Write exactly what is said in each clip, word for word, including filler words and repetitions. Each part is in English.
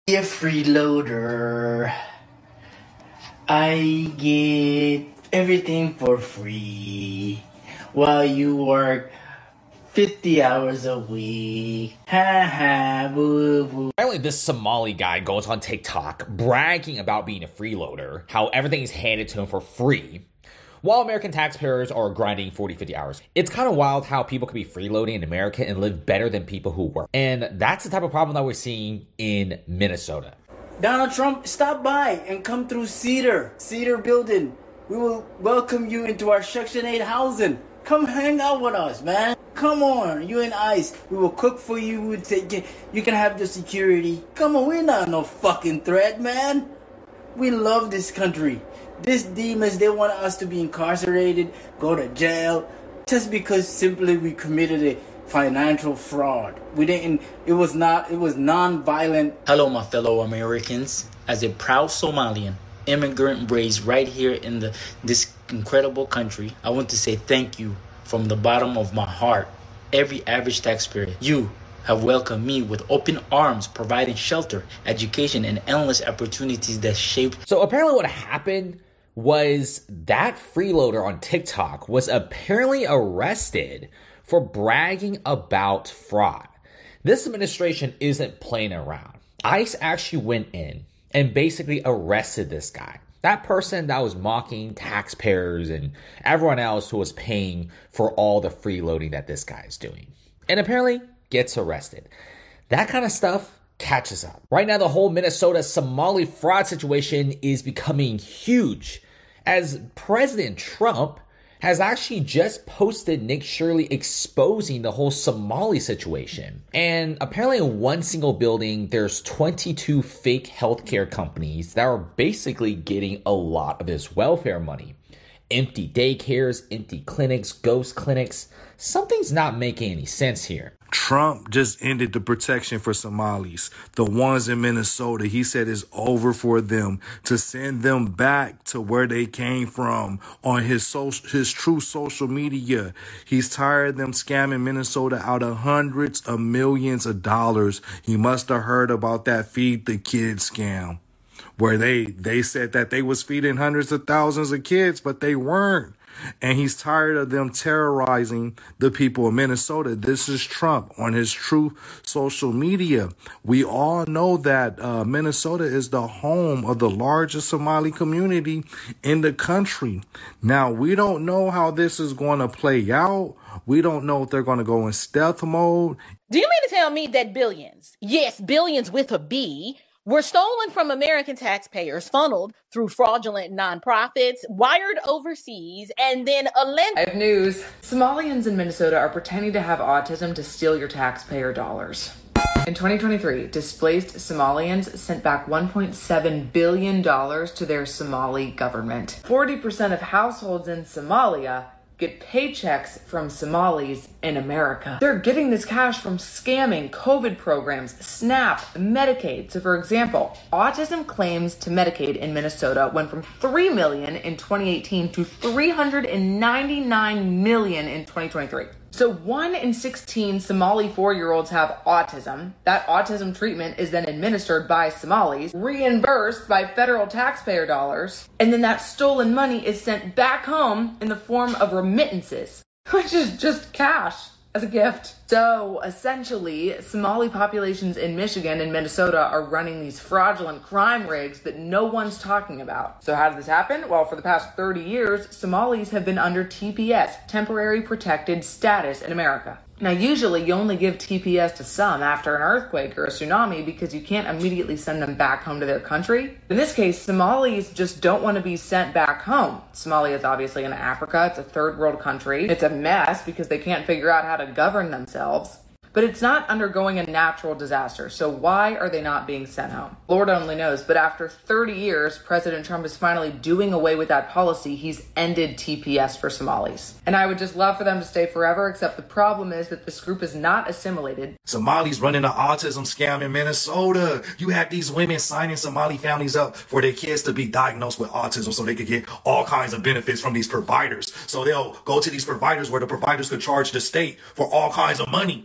Be a freeloader. I get everything for free while you work fifty hours a week. Ha ha, boo boo. Apparently, this Somali guy goes on TikTok bragging about being a freeloader, how everything is handed to him for free, while American taxpayers are grinding forty, fifty hours. It's kind of wild how people could be freeloading in America and live better than people who work. And that's the type of problem that we're seeing in Minnesota. Donald Trump, stop by and come through Cedar, Cedar Building. We will welcome you into our Section eight housing. Come hang out with us, man. Come on, you and ICE. We will cook for you. We'll take it. You can have the security. Come on, we're not no fucking threat, man. We love this country. These demons, they want us to be incarcerated, go to jail, just because simply we committed a financial fraud. We didn't, it was not, it was non-violent. Hello, my fellow Americans. As a proud Somalian, immigrant raised right here in the this incredible country, I want to say thank you from the bottom of my heart. Every average taxpayer, you have welcomed me with open arms, providing shelter, education, and endless opportunities that shaped. So apparently what happened was that freeloader on TikTok was apparently arrested for bragging about fraud. This administration isn't playing around. ICE actually went in and basically arrested this guy. That person that was mocking taxpayers and everyone else who was paying for all the freeloading that this guy is doing. And apparently gets arrested. That kind of stuff catches up. Right now, the whole Minnesota Somali fraud situation is becoming huge, as President Trump has actually just posted Nick Shirley exposing the whole Somali situation. And apparently in one single building, there's twenty-two fake healthcare companies that are basically getting a lot of his welfare money. Empty daycares, empty clinics, ghost clinics. Something's not making any sense here. Trump just ended the protection for Somalis, the ones in Minnesota. He said it's over for them, to send them back to where they came from on his social, his true social media. He's tired of them scamming Minnesota out of hundreds of millions of dollars. He must have heard about that Feed the Kids scam, where they, they said that they was feeding hundreds of thousands of kids, but they weren't. And he's tired of them terrorizing the people of Minnesota. This is Trump on his true social media. We all know that uh, Minnesota is the home of the largest Somali community in the country. Now, we don't know how this is going to play out. We don't know if they're going to go in stealth mode. Do you mean to tell me that billions, yes, billions with a B, were stolen from American taxpayers, funneled through fraudulent nonprofits, wired overseas, and then alleged? I have news. Somalians in Minnesota are pretending to have autism to steal your taxpayer dollars. In twenty twenty-three, displaced Somalians sent back one point seven billion dollars to their Somali government. forty percent of households in Somalia get paychecks from Somalis in America. They're getting this cash from scamming COVID programs, SNAP, Medicaid. So for example, autism claims to Medicaid in Minnesota went from three million in twenty eighteen to three hundred ninety-nine million in twenty twenty-three. So one in sixteen Somali four-year-olds have autism. That autism treatment is then administered by Somalis, reimbursed by federal taxpayer dollars, and then that stolen money is sent back home in the form of remittances, which is just cash as a gift. So essentially, Somali populations in Michigan and Minnesota are running these fraudulent crime rings that no one's talking about. So how did this happen? Well, for the past thirty years, Somalis have been under T P S, temporary protected status in America. Now, usually you only give T P S to some after an earthquake or a tsunami because you can't immediately send them back home to their country. In this case, Somalis just don't want to be sent back home. Somalia is obviously in Africa. It's a third world country. It's a mess because they can't figure out how to govern themselves. But it's not undergoing a natural disaster. So why are they not being sent home? Lord only knows. But after thirty years, President Trump is finally doing away with that policy. He's ended T P S for Somalis. And I would just love for them to stay forever, except the problem is that this group is not assimilated. Somalis running an autism scam in Minnesota. You had these women signing Somali families up for their kids to be diagnosed with autism so they could get all kinds of benefits from these providers. So they'll go to these providers where the providers could charge the state for all kinds of money. And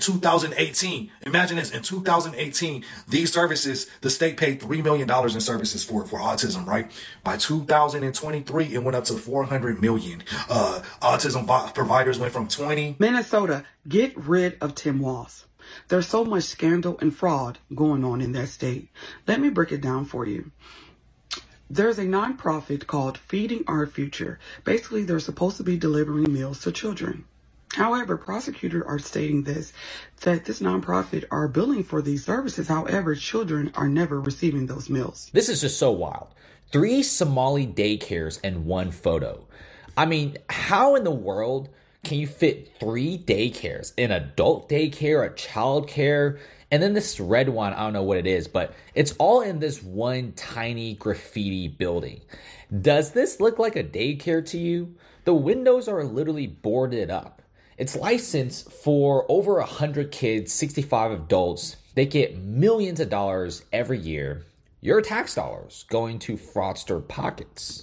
two thousand eighteen, imagine this, in two thousand eighteen, these services, the state paid three million dollars in services for, for autism, right? By two thousand twenty-three, it went up to four hundred million. Uh, autism providers went from twenty. Minnesota, get rid of Tim Walz. There's so much scandal and fraud going on in that state. Let me break it down for you. There's a nonprofit called Feeding Our Future. Basically, they're supposed to be delivering meals to children. However, prosecutors are stating this, that this nonprofit are billing for these services. However, children are never receiving those meals. This is just so wild. Three Somali daycares in one photo. I mean, how in the world can you fit three daycares? An adult daycare, a child care, and then this red one, I don't know what it is, but it's all in this one tiny graffiti building. Does this look like a daycare to you? The windows are literally boarded up. It's licensed for over one hundred kids, sixty-five adults. They get millions of dollars every year. Your tax dollars going to fraudster pockets.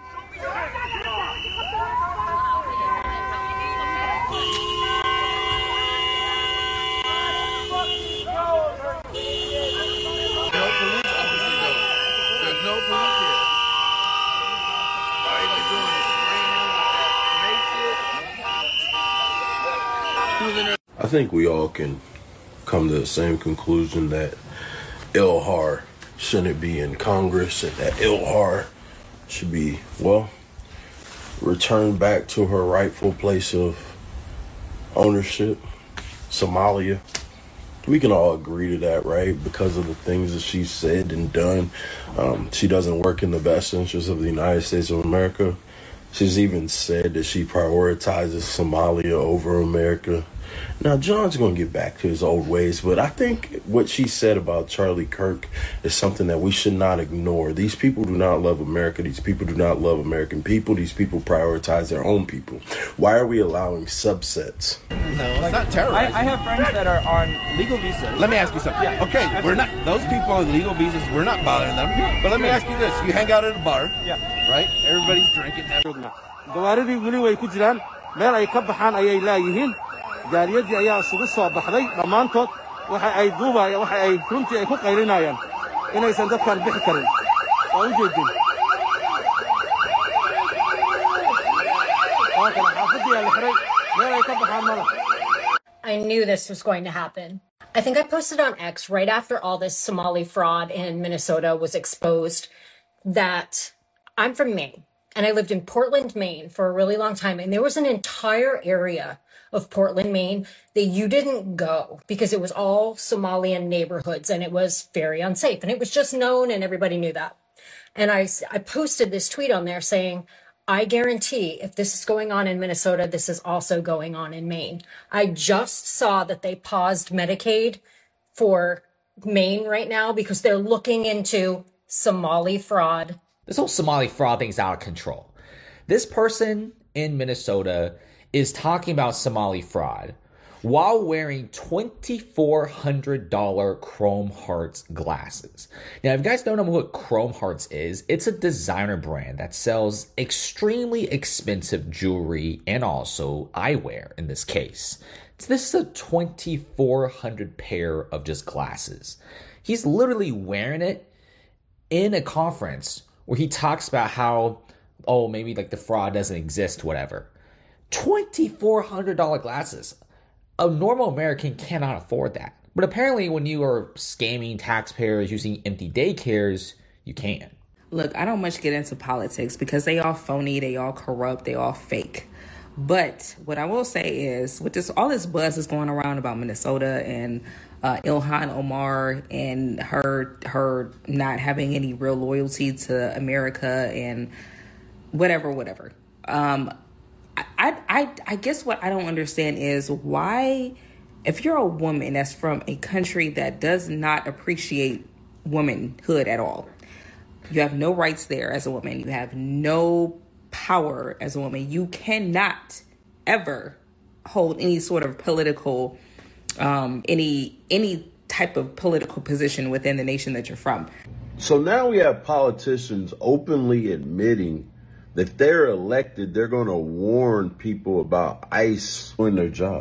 I think we all can come to the same conclusion that Ilhan shouldn't be in Congress and that Ilhan should be, well, returned back to her rightful place of ownership, Somalia. We can all agree to that, right? Because of the things that she's said and done. Um, she doesn't work in the best interest of the United States of America. She's even said that she prioritizes Somalia over America. Now, John's going to get back to his old ways, but I think what she said about Charlie Kirk is something that we should not ignore. These people do not love America. These people do not love American people. These people prioritize their own people. Why are we allowing subsets? No, it's not terrorism. I, I have friends that are on legal visas. Let me ask you something. Yeah. Okay, we're not, those people on legal visas, we're not bothering them. But let me ask you this. You hang out at a bar, yeah, right? Everybody's drinking. Gawaaridii weli way ku jiraan meel ay ka baxaan ayay laayihiin gaariyadii ayaa isugu soo baxday dhammaantood waxa ay duubayaan waxa ay runtii ay ku qaylinayaan inaysan dadkan bixi karin oo u jeedin oo kala xaafadii la xiray meel ay ka baxaan mala. I knew this was going to happen. I think I posted on X right after all this Somali fraud in Minnesota was exposed that I'm from Maine. And I lived in Portland, Maine for a really long time. And there was an entire area of Portland, Maine that you didn't go because it was all Somalian neighborhoods and it was very unsafe. And it was just known and everybody knew that. And I, I posted this tweet on there saying, I guarantee if this is going on in Minnesota, this is also going on in Maine. I just saw that they paused Medicaid for Maine right now because they're looking into Somali fraud. This whole Somali fraud thing's out of control. This person in Minnesota is talking about Somali fraud while wearing twenty-four hundred dollars Chrome Hearts glasses. Now, if you guys don't know what Chrome Hearts is, it's a designer brand that sells extremely expensive jewelry and also eyewear in this case. So this is a twenty-four hundred dollars pair of just glasses. He's literally wearing it in a conference where he talks about how, oh, maybe like the fraud doesn't exist, whatever. twenty-four hundred dollars glasses. A normal American cannot afford that. But apparently when you are scamming taxpayers using empty daycares, you can. Look, I don't much get into politics because they all phony, they all corrupt, they all fake. But what I will say is, with this, all this buzz is going around about Minnesota and uh, Ilhan Omar and her her not having any real loyalty to America and whatever, whatever. Um, I, I I guess what I don't understand is why, if you're a woman that's from a country that does not appreciate womanhood at all, you have no rights there as a woman, you have no power as a woman, you cannot ever hold any sort of political, um, any any type of political position within the nation that you're from. So now we have politicians openly admitting that if they're elected, they're going to warn people about ICE doing their job.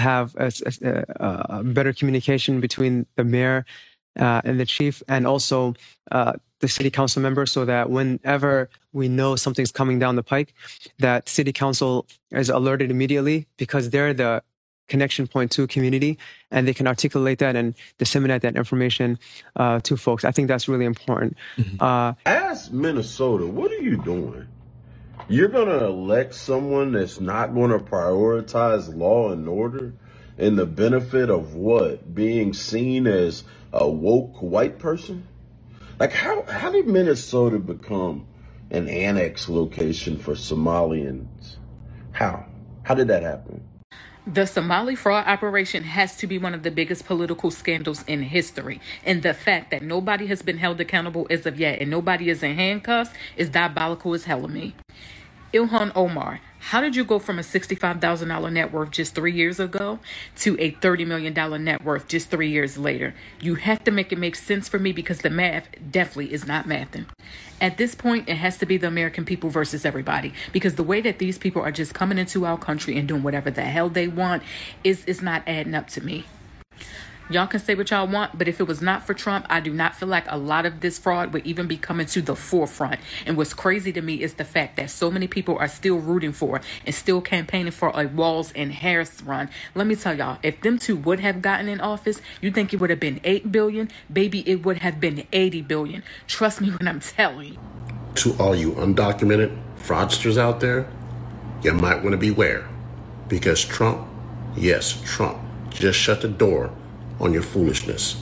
have a, a, a better communication between the mayor uh, and the chief, and also uh, the city council members, so that whenever we know something's coming down the pike, that city council is alerted immediately, because they're the connection point to community, and they can articulate that and disseminate that information uh, to folks. I think that's really important. Mm-hmm. Uh, As Minnesota, what are you doing? You're going to elect someone that's not going to prioritize law and order in the benefit of what? Being seen as a woke white person? Like, how, how did Minnesota become an annex location for Somalians? How? How did that happen? The Somali fraud operation has to be one of the biggest political scandals in history. And the fact that nobody has been held accountable as of yet and nobody is in handcuffs is diabolical as hell of me. Ilhan Omar, how did you go from a sixty-five thousand dollars net worth just three years ago to a thirty million dollars net worth just three years later? You have to make it make sense for me, because the math definitely is not mathing. At this point, it has to be the American people versus everybody, because the way that these people are just coming into our country and doing whatever the hell they want is, is not adding up to me. Y'all can say what y'all want, but if it was not for Trump, I do not feel like a lot of this fraud would even be coming to the forefront. And what's crazy to me is the fact that so many people are still rooting for and still campaigning for a Walz and Harris run. Let me tell y'all, if them two would have gotten in office, you think it would have been eight billion dollars? Baby, it would have been eighty billion dollars. Trust me when I'm telling you. To all you undocumented fraudsters out there, you might want to beware, because Trump, yes, Trump, just shut the door on your foolishness.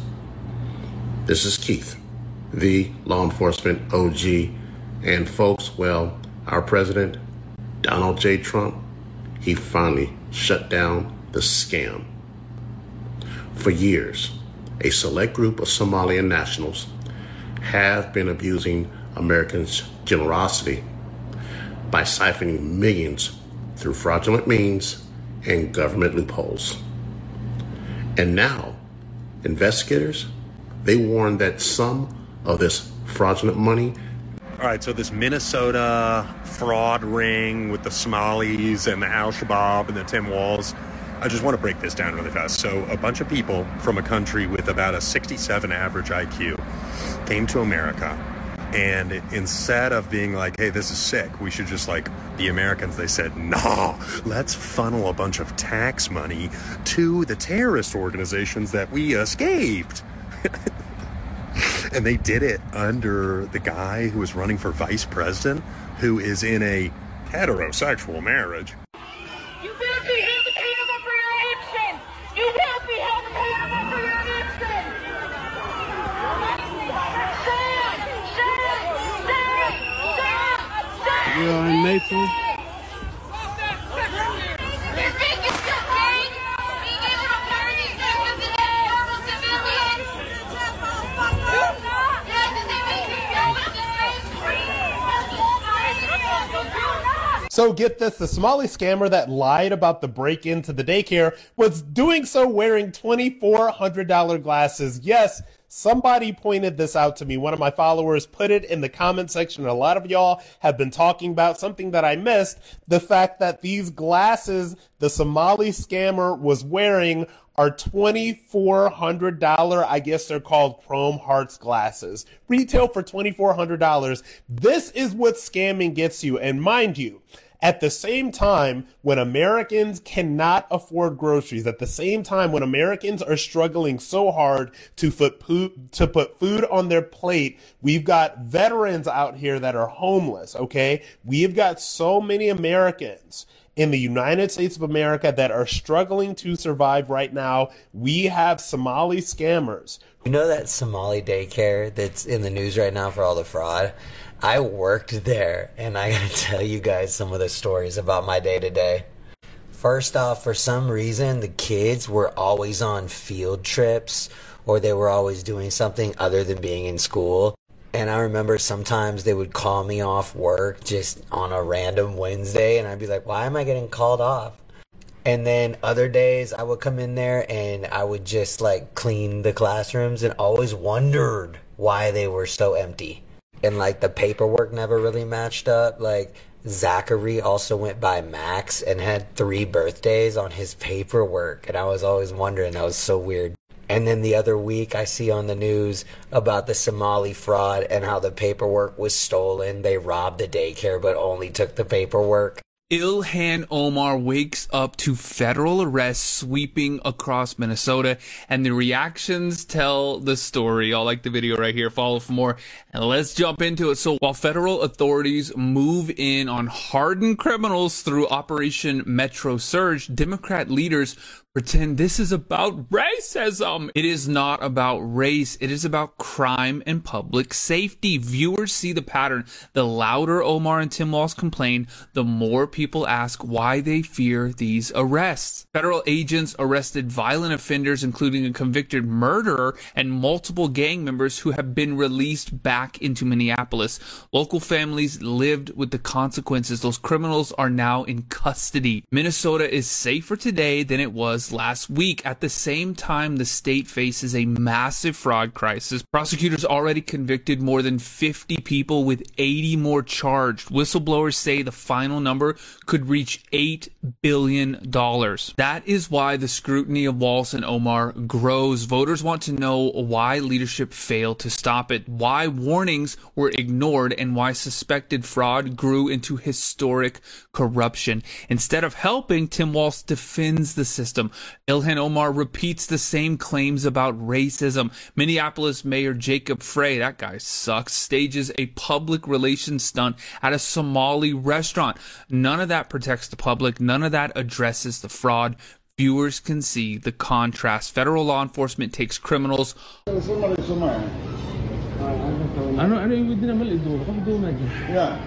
This is Keith, the law enforcement O G, and folks, well, our president, Donald J. Trump, he finally shut down the scam. For years, a select group of Somalian nationals have been abusing Americans' generosity by siphoning millions through fraudulent means and government loopholes. And now, investigators, they warn that some of this fraudulent money. All right, so this Minnesota fraud ring with the Somalis and the Al-Shabaab and the Tim Walz, I just want to break this down really fast. So a bunch of people from a country with about a sixty-seven average I Q came to America, and instead of being like, hey, this is sick, we should just like the Americans, they said, no, let's funnel a bunch of tax money to the terrorist organizations that we escaped. And they did it under the guy who was running for vice president, who is in a heterosexual marriage. You will be held accountable for your actions. You will be held accountable for your actions. We are in Naples. So get this, the Somali scammer that lied about the break-in to the daycare was doing so wearing twenty-four hundred dollars glasses. Yes, somebody pointed this out to me. One of my followers put it in the comment section. A lot of y'all have been talking about something that I missed, the fact that these glasses the Somali scammer was wearing are twenty-four hundred dollars. I guess they're called Chrome Hearts glasses. Retail for twenty-four hundred dollars. This is what scamming gets you. And mind you, at the same time, when Americans cannot afford groceries, at the same time when Americans are struggling so hard to put food, to put food on their plate, we've got veterans out here that are homeless, okay? We've got so many Americans in the United States of America that are struggling to survive right now. We have Somali scammers. You know that Somali daycare that's in the news right now for all the fraud? I worked there, and I gotta tell you guys some of the stories about my day-to-day. First off, for some reason, the kids were always on field trips, or they were always doing something other than being in school. And I remember sometimes they would call me off work just on a random Wednesday, and I'd be like, why am I getting called off? And then other days I would come in there and I would just like clean the classrooms, and always wondered why they were so empty. And like the paperwork never really matched up. Like Zachary also went by Max and had three birthdays on his paperwork. And I was always wondering, that was so weird. And then the other week, I see on the news about the Somali fraud and how the paperwork was stolen. They robbed the daycare, but only took the paperwork. Ilhan Omar wakes up to federal arrests sweeping across Minnesota, and the reactions tell the story. I'll like the video right here. Follow for more, and let's jump into it. So while federal authorities move in on hardened criminals through Operation Metro Surge, Democrat leaders pretend this is about racism. It is not about race. It is about crime and public safety. Viewers see the pattern. The louder Omar and Tim Walz complain, the more people ask why they fear these arrests. Federal agents arrested violent offenders, including a convicted murderer and multiple gang members who have been released back into Minneapolis. Local families lived with the consequences. Those criminals are now in custody. Minnesota is safer today than it was last week. At the same time, the state faces a massive fraud crisis. Prosecutors already convicted more than fifty people, with eighty more charged. Whistleblowers say the final number could reach eight billion dollars. That is why the scrutiny of Walz and Omar grows. Voters want to know why leadership failed to stop it, why warnings were ignored, and why suspected fraud grew into historic corruption. Instead of helping, Tim Walz defends the system. Ilhan Omar repeats the same claims about racism. Minneapolis Mayor Jacob Frey, that guy sucks, stages a public relations stunt at a Somali restaurant. None of that protects the public. None of that addresses the fraud. Viewers can see the contrast. Federal law enforcement takes criminals. Yeah.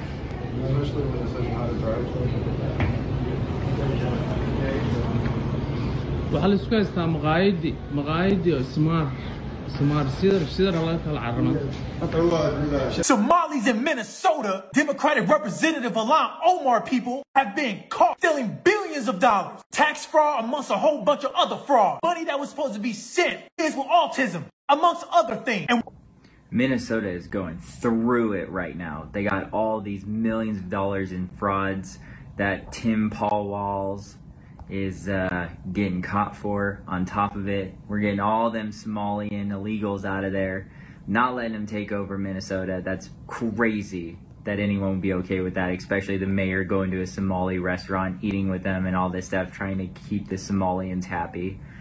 waxaa la isku haystaa maqaayadii maqaayadii ismaar ismaar sidar sidar laga kala carama. Somalis in Minnesota, Democratic Representative Ilhan Omar people have been caught stealing billions of dollars. Tax fraud amongst a whole bunch of other fraud. Money that was supposed to be sent is with autism, amongst other things. And Minnesota is going through it right now. They got all these millions of dollars in frauds that Tim Paul Walz is uh, getting caught for. On top of it, we're getting all them Somalian illegals out of there, not letting them take over Minnesota. That's crazy that anyone would be okay with that, especially the mayor going to a Somali restaurant, eating with them and all this stuff, trying to keep the Somalians happy.